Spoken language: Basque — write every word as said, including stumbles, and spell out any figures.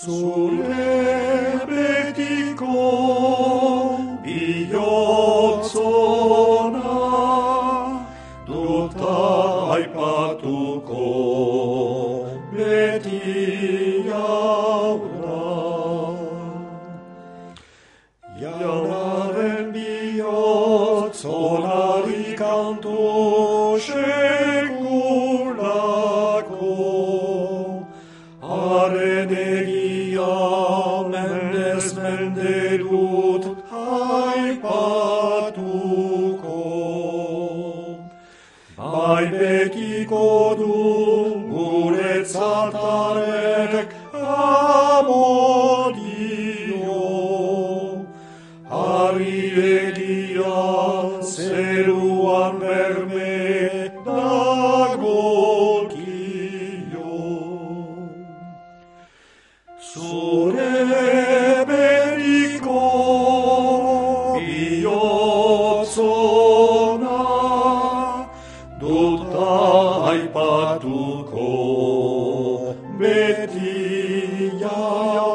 Sole betiko bihotzona dut aipatuko beti jauna. Jaunaren bihotzonari kantu sekulako, haren egia mendez mende dut aipatuko. Bai betiko du guretzat harek amodio, harri egia zeruan berme dagokio. Zure beriko bihotzona dut aipatuko beti jauna.